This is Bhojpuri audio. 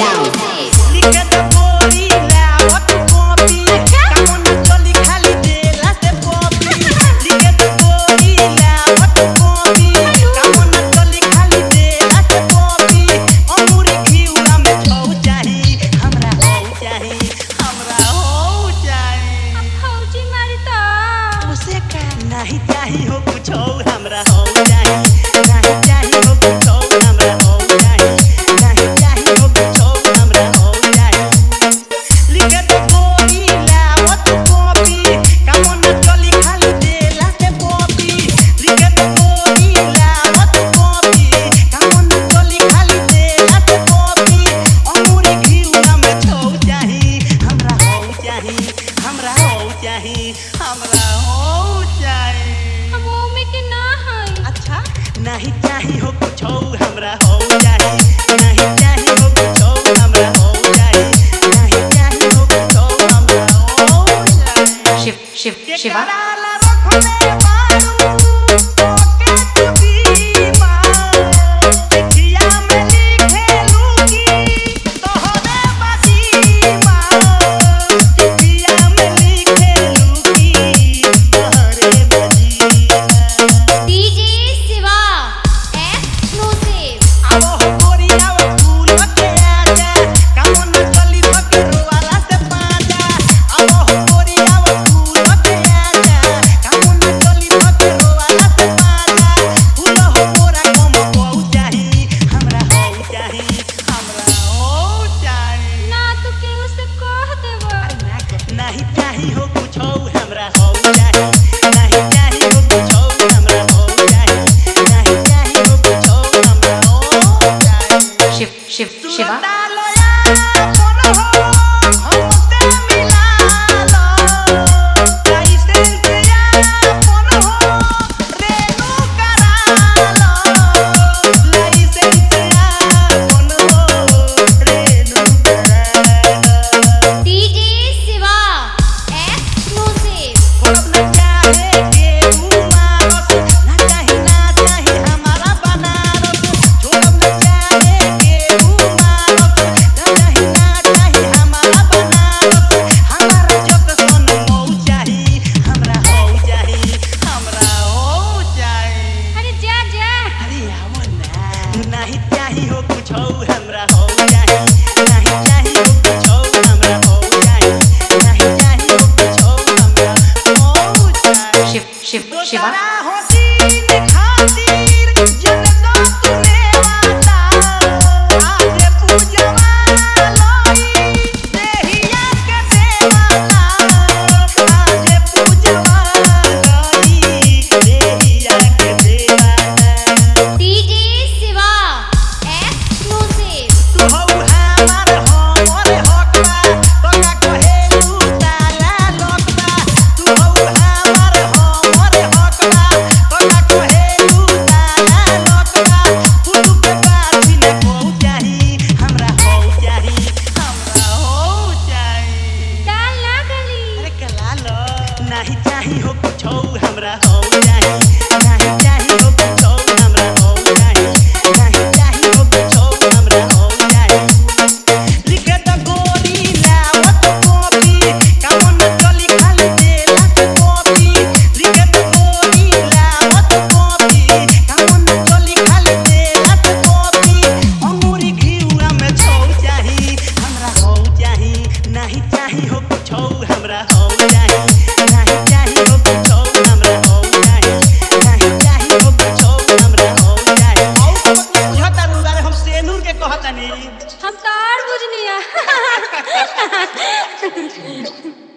नहीं चाहिए हो कुछ और हमरा हो जाए, नहीं चाहिए हो कुछ और हमरा हो जाए, नहीं चाहिए हो कुछ और हमरा हो जाए। लिखे तो कोई लावत कॉपी कामों न चली खाली देला के कॉपी। लिखे तो कोई लावत कॉपी कामों न चली खाली देला के कॉपी। अमूरी घिउरा में छौ चाही हमरा हो चाही, हमरा हो चाही, हमरा हो चाही। हम ओमे के ना हई। अच्छा नहीं चाहिए हो कुछ और हमरा हो जाए, नहीं चाहिए हो कुछ और हमरा हो जाए, नहीं चाहिए हो कुछ और हमरा हो जाए। शिवा नहीं चाहिए हो कुछ और हमरा हो जाए, नहीं चाहिए हो कुछ और हमरा हो जाए, नहीं चाहिए हो कुछ और हमरा हो जाए। शिवा नहीं चाहिए हो कुछ और हमरा हो जाए, नहीं चाहिए हो कुछ और हमरा हो जाए, नहीं चाहिए हो कुछ और हमरा हो जाए। शिवा नहीं चाहिए हो कुछ और हमरा हो जाए, नहीं चाहिए हो कुछ और हमरा हो जाए, नहीं चाहिए हो कुछ और हमरा हो जाए। लिखे तो गोरी लावत कॉपी कामों न चली खाली देला के कॉपी। लिखे तो गोरी लावत कॉपी कामों न चली खाली देला के कॉपी। अमूरी घिउरा में छौ चाही हमरा हो चाही, नहीं चाहिए हो कुछ और हमरा हो जाए, नहीं चाहिए हो कुछ और हमरा हो जाए, नहीं चाहिए हो कुछ और हमरा हो जाए। और बुझता नुगारे हम सेनूर के कहतनी हम तो और बुझ लिया।